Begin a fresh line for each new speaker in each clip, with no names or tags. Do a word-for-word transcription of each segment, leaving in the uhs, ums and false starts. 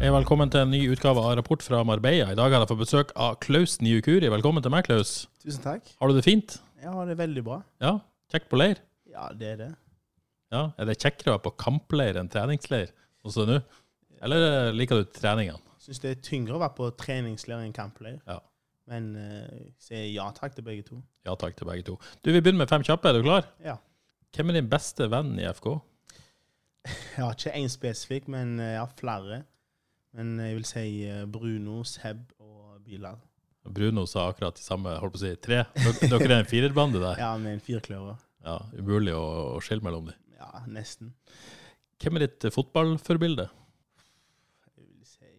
Hei, velkommen til en ny utgave av Rapport fra Marbella. I dag har jeg fått besøk av Klaus Niukuri. Velkommen til meg, Klaus.
Tusen takk.
Har du det fint?
Ja, det er veldig bra.
Ja, kjekt på leir?
Ja, det er det.
Ja, er det kjekkere å være på kampleir enn treningsleir også nå? Eller liker du treningene?
Jeg synes det er tyngre å være på treningsleir enn kampleir.
Ja.
Men uh, sier ja takk til begge to.
Ja takk til begge to. Du, vi begynner med fem kjappe. Er du klar?
Ja.
Hvem er din beste venn i F K?
Jeg har ikke en spesifikk, men jeg har flere. Men jeg vil si Bruno, Seb og Bilal.
Bruno sa akkurat de samme, holdt på å si, tre. Dere er en firerbande der.
Ja, med en firkløver.
Ja, umulig å, å skille mellom dem.
Ja, nesten.
Hvem er ditt fotballforbilde?
Jeg vil si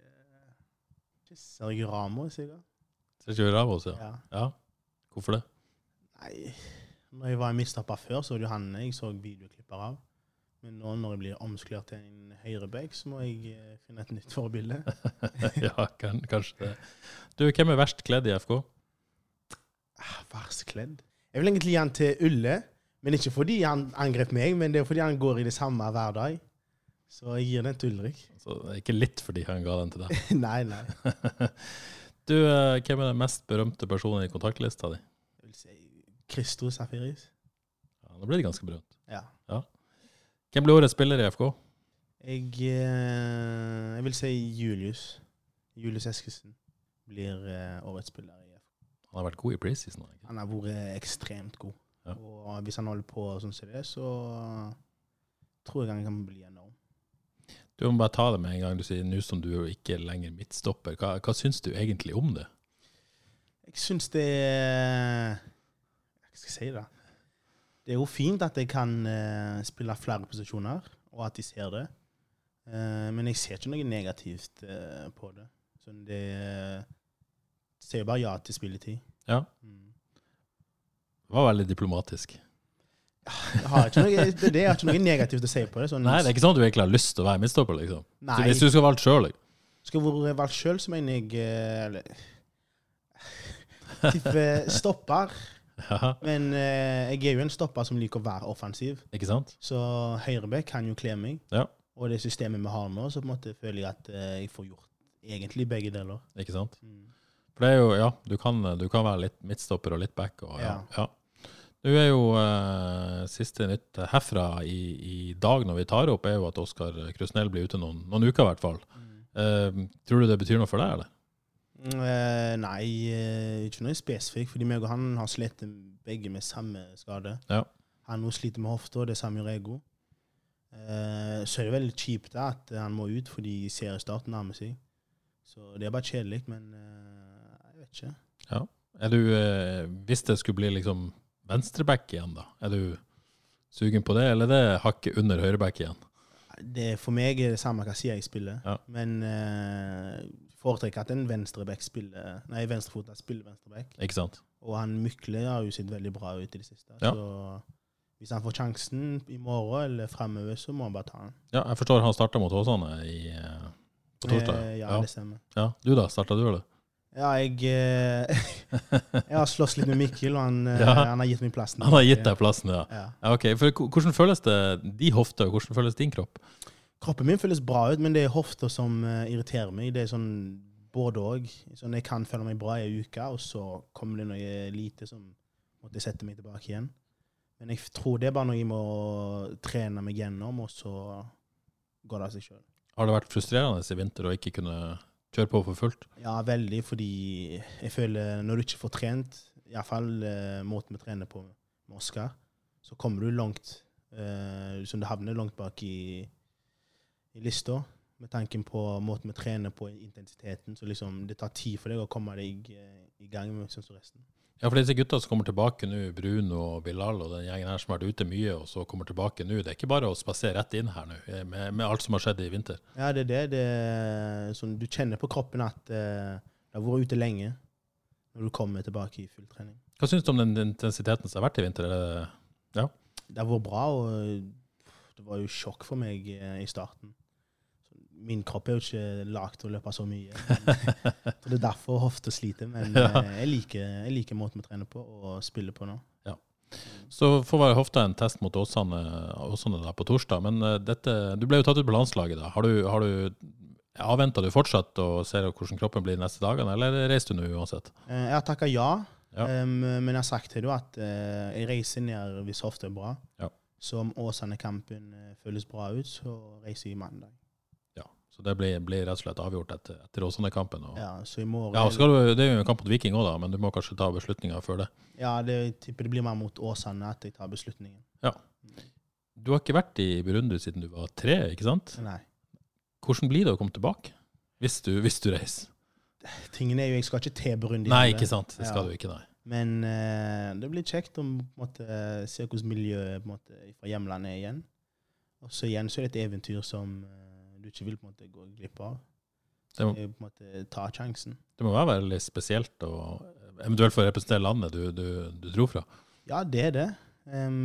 uh, Sergio Ramos, sikkert.
Sergio Ramos, ja.
Ja.
Ja. Hvorfor det?
Nei, når jeg var i midtstopper før, så var det jo han jeg så videoklipper av. Men nå når jeg blir omsklert til en høyrebæk, så må jeg uh, finne et nytt forbilde.
Ja, kan, kanskje det. Du, hvem er verst kledd i F K?
Ah, verst kledd? Jeg vil egentlig gi han til Ulle, men ikke fordi han angrep meg, men det er fordi han går i det samme hver dag. Så jeg gir den til Ulrik.
Så det er ikke litt fordi han ga den til deg?
Nei, nei.
Du, uh, hvem er den mest berømte personen i kontaktlista di?
Jeg vil si Christo Safiris.
Ja, nå blir det ganske berømt.
Ja.
Ja. Hvem blir årets spiller i F K?
Jeg, eh, jeg vil si Julius. Julius Eskesen blir eh, årets spiller i F K.
Han har vært god i preseason. Ikke?
Han har vært ekstremt god.
Ja.
Og hvis han holder på sånn som det, så tror jeg han kan bli enorm.
Du må bare ta det med en gang. Du sier nå som du er ikke lenger midtstopper. Hva, hva syns du egentlig om det?
Jeg syns det er... Hva skal jeg si det? Det er jo fint at jeg kan uh, spille flere posisjoner, og at de ser det. Uh, men jeg ser ikke noe negativt uh, på det. Så det uh, sier bare ja til spilletid.
Ja.
Mm.
Det var veldig diplomatisk.
Jeg har ikke noe, det, det er ikke noe negativt å si på det. Sånn,
Nei, det er ikke sånn at du egentlig har lyst til å være midtstopper, liksom.
Nei.
Så hvis du skal valgt selv, liksom.
Skal jeg være valgt selv, så mener jeg... Uh, eller, type stopper.
Ja.
Men uh, jeg er jo en stopper som liker å være offensiv.
Ikke sant?
Så høyrebekk kan jo kle meg.
Ja.
Og det systemet vi har nå, så på en måte føler jeg at uh, jeg får gjort egentlig begge deler.
Ikke sant?
Mm.
For det er jo, ja, du kan, du kan være litt midtstopper og litt back. Og, ja.
Ja.
Ja. Du er jo uh, siste nytt herfra i, i dag når vi tar opp, er jo at Oskar Krusnell blir ute noen, noen uker i hvert fall.
Mm.
Uh, tror du det betyr noe for deg, eller?
Uh, nei, uh, ikke noe spesifikt, fordi meg og han har slitt begge med samme skade.
Ja.
Han nå sliter med hofta, og det samme gjør jeg også. Uh, så er det veldig kjipt da, at han må ut, fordi seriestarten nærmer seg. Så det er bare kjedelig, men uh, jeg vet ikke.
Ja. Er du, uh, hvis det skulle bli liksom venstreback igjen da, er du sugen på det, eller er det hakket under høyreback igjen?
Det, for meg er det samme hva sier jeg spiller,
Ja.
men uh, foretrekker at en venstreback spiller, nei, venstrefotet spiller venstreback.
Ikke sant?
Og han Mykle har jo sett veldig bra ut i det siste.
Ja.
Så hvis han får sjansen i morgen eller fremover, så må han bare ta den.
Ja, jeg forstår han startet mot Åsane i, uh, på torsdag.
Eh, ja,
ja,
det stemmer.
ja. Du da, startet du eller?
Ja, jeg, eh, jeg har slåss litt med Mikkel, og han, eh,
Ja.
han har gitt meg plassen.
Han har gitt deg plassen, ja.
Ja.
Ja, ok. For k- hvordan føles det, de hofter, og hvordan føles din kropp?
Kroppen min føles bra ut, men det er hofter som uh, irriterer meg. Det er sånn både og. Sånn, jeg kan føle meg bra i en uke, og så kommer det noe lite som måtte sette meg tilbake igjen. Men jeg tror det er bare noe jeg må trene meg gjennom, og så går det av seg selv.
Har det vært frustrerende i vinter å ikke kunne kjøre på for fullt?
Ja, veldig, fordi jeg føler når du ikke får trent, i hvert fall uh, måten vi trener på med Oskar, så kommer du langt, uh, som du havner langt bak i, i lista, med tanken på måten vi trener på, intensiteten, så liksom det tar tid for deg å komme deg uh, i gang med sånn som resten.
Ja, for disse gutta som kommer tilbake nå, Bruno og Bilal og den gjengen her som har vært ute mye, og så kommer tilbake nå, det er ikke bare å spasere rett inn her nå, med, med alt som har skjedd i vinter.
Ja, det er det. det er, sånn, du kjenner på kroppen at uh, det har vært ute lenge når du kommer tilbake i full trening.
Hva synes du om den intensiteten som har vært i vinter? Er det, ja?
Det har vært bra, og det var jo sjokk for meg uh, i starten. Min kropp er jo ikke lagt til å løpe så mye. Så det er derfor hofte sliter, men
Ja.
uh, jeg, liker, jeg liker måten vi trener på og spiller på nå.
Ja. Så får være hofta en test mot Åsane, Åsane da på torsdag, men uh, dette, du ble jo tatt ut på landslaget da. Har du, har du Avventer du fortsatt og ser hvordan kroppen blir neste dagene, eller reiser du nå uansett?
Eh, Jeg har takket ja,
Ja.
em, men jeg har sagt til deg at eh, jeg reiser ned hvis hofta er bra.
Ja.
Så om Åsane-kampen eh, føles bra ut, så reiser jeg mandag.
Ja, så det blir, blir rett og slett avgjort etter, etter Åsane-kampen. Og...
Ja, så i morgen...
Ja, og skal du, det er jo en kamp mot Viking også da, men du må kanskje ta beslutninger før det.
Ja, det, jeg tipper det blir mer mot Åsane at jeg tar beslutningen.
Ja. Du har ikke vært i Burundi siden du var tre, ikke sant?
Nei.
Hvordan blir det å komme tilbake, hvis du, hvis du reiser?
Tingen er jo, jeg skal ikke til Burundi.
Nei,
heller.
ikke sant. Det skal
Ja.
du ikke, nei.
Men eh, det blir kjekt å på en måte, se hvordan miljøet på en måte, fra hjemlandet er igjen. Og så igjen så er det et eventyr som eh, du ikke vil på en måte, gå glipp av.
Det
Så
må,
jeg på en måte ta sjansen.
det må være veldig spesielt å eventuelt få representere landet du, du, du dro fra.
Ja, det er det. Em,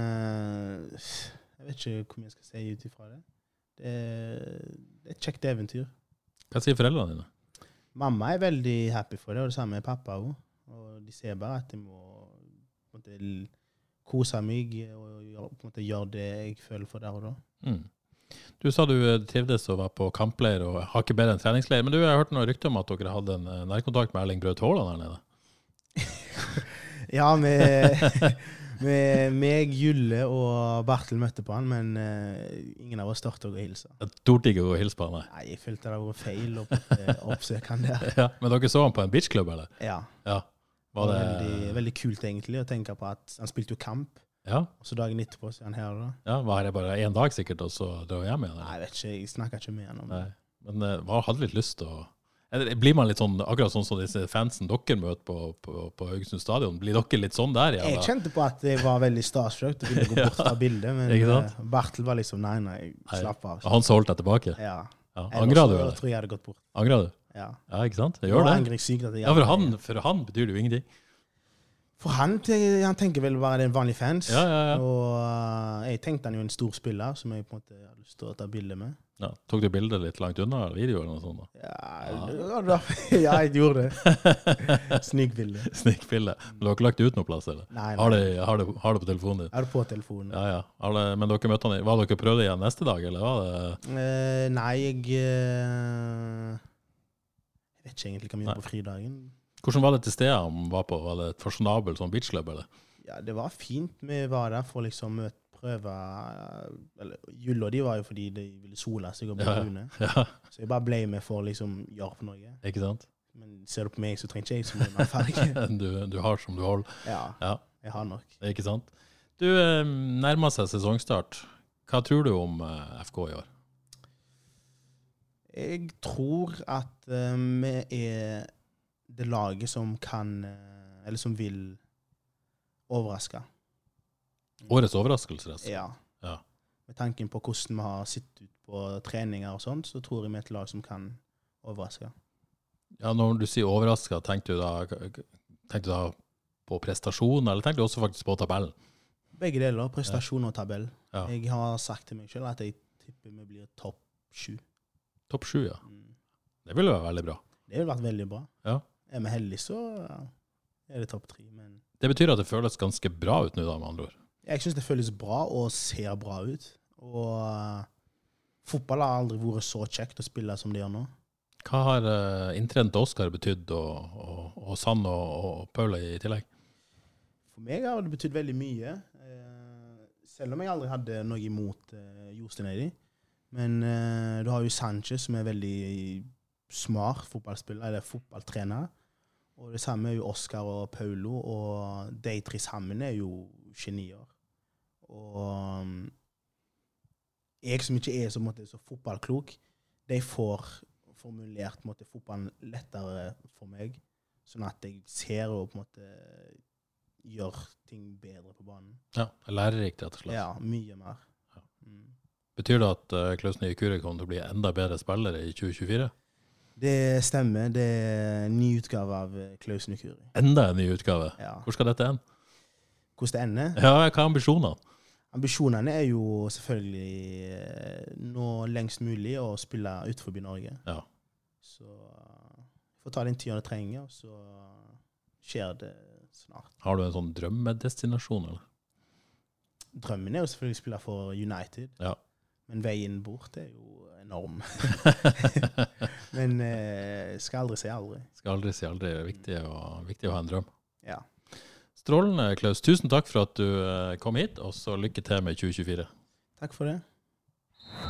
eh, jeg vet ikke hvor mye jeg skal si ut ifra det. Det er, det er et kjekt eventyr.
Hva sier foreldrene dine?
Mamma er veldig happy for det, og det samme er pappa også. Og de ser bare at jeg må på en måte, l- kose meg og gjøre, på en måte, gjøre det jeg føler for der og da.
Mm. Du sa du eh, trivdes å være på kampleir og har ikke bedre enn treningsleir, men du har hørt noe rykte om at dere hadde en eh, nærkontakt med Erling Braut Haaland her nede.
Ja, med, med meg, Julle og Bartel møtte på han, men eh, ingen av oss størte å gå og hilse.
Jeg torde ikke å hilse på han, nei.
Nei, jeg følte det var feil å på en måte oppsøke han der.
Ja, men dere så han på en beachklubb, eller?
Ja,
Ja.
det
Var
var
det...
veldig, veldig kult egentlig å tenke på at han spilte jo kamp,
Ja,
og så dagen etterpå så er han her da.
ja, var det bare en dag sikkert, og så drar hjem igjen?
Nei,
Eller?
jeg vet ikke, jeg snakker ikke med han om det.
Nei. Men eh, hva hadde litt lyst til å... Eller blir man litt sånn, akkurat sånn som disse fansen dere møter på, på, på Haugesund stadion, blir dere litt sånn der?
Jeg
Ja,
kjente på at jeg var veldig starstruck og ville gå bort fra bildet, men
Ikke sant?
eh, Bartel var liksom, nei, nei,
Nei.
slapp av.
Han som holdt deg tilbake?
Ja.
Ja.
Ellers
Angrer du,
så
eller?
tror jeg jeg hadde gått bort.
Angrer du?
Ja.
Ja, ikke sant? Det
Nå
gjør det.
angrer jeg sykt at jeg
Ja, for
gjør
han,
det.
for han betyr det jo ingenting.
For han, te- han tenker vel bare det er en vanlig fans.
Ja, ja, ja.
Og eh, jeg tenkte han jo en stor spiller, som jeg på en måte hadde lyst til å ta bilde med.
Ja. Tok du bildet litt langt unna, eller video eller noe sånt da?
Ja, ja. Da, ja jeg gjorde det. Snikbilde.
Snikbilde. Men du har ikke lagt det ut noen plass, eller?
Nei,
Har
nei.
det, har det, har det på telefonen din?
Er du på telefonen?
Ja, ja. Har det, men dere møtte han, i- var dere prøvde igjen neste dag, eller var det?
Eh, nei, jeg eh, Jeg vet ikke egentlig hva vi
Nei.
gjør på fridagen.
Hvordan var det til stedet han var på? Var det et fasjonabel sånn beachclub, eller?
Ja, det var fint. Vi var der for liksom å prøve eh, Eller Julle og de var jo fordi de ville sole seg og bli
Ja.
brune.
Ja,
Så jeg bare ble med for å liksom gjøre noe.
ikke sant?
Men ser du på meg, så trenger ikke jeg så mye mer farge.
Du, du har som du holder.
Ja,
Ja,
jeg har nok.
ikke sant? Du, eh, nærmer seg sesongstart. Hva tror du om eh, F K i år?
Jeg tror at eh, vi er det laget som kan eh, Eller som vil overraske.
Årets overraskelse, rett og slett.
Ja.
Ja.
Med tanken på hvordan vi har sett ut på treninger og sånt, så tror jeg vi er et lag som kan overraske.
Ja, når du sier overrasket, tenker du da, tenker du da på prestasjon, eller tenker du også faktisk på tabellen?
Begge deler, prestasjon og tabell.
Ja.
Jeg har sagt til meg selv at jeg tipper vi blir topp sju.
Topp sju, ja.
Mm.
Det ville være veldig bra.
Det ville vært veldig bra.
Ja.
Er vi heldige, så er det topp tre. Men
Det betyr at det føles ganske bra ut nå da, med andre ord.
jeg synes det føles bra og ser bra ut. Og uh, fotball har aldri vært så kjekt å spille som det gjør nå.
Hva har uh, inntreden til Oskar betydd, og, og, og Sand og, og Paula i tillegg?
For meg har det betydd veldig mye. Eh, selv om jeg aldri hadde noe imot eh, Jostein Eidi. Men eh, du har jo Sanchez, som er veldig smart fotballspiller, eller fotballtrener. Og det samme er jo Oskar og Paulo, og de tre sammen er jo genier. Og um, jeg som ikke er så, måte, så fotballklok, de får formulert på en måte, fotballen lettere for meg, sånn at jeg ser og på en måte gjør ting bedre på banen.
Ja, lærerikt rett og slett.
Ja, mye mer.
Ja.
Mm.
Betyr det at uh, Klaus Nye Kure kommer til å bli enda bedre spillere i tjue tjuefire?
Det stemmer. Det er en ny utgave av eh, Klaus Nykuri.
Enda en ny utgave?
Ja.
Hvor skal dette hen?
Hvordan det ender?
Ja, hva er ambisjonene?
Ambisjonene er jo selvfølgelig eh, nå lengst mulig å spille utenfor Norge.
Ja.
Så uh, får ta den tiden det trenger, og så skjer det snart.
Har du en sånn drømmedestinasjon, eller?
Drømmen er jo selvfølgelig å spille for United,
Ja.
men veien bort er jo enorm. Men eh, skal aldri si aldri.
Skal aldri si aldri. Det er viktig å, viktig å ha en drøm.
Ja.
Strålende, Klaus. Tusen takk for at du kom hit, og så lykke til med tjue tjuefire.
Takk for det.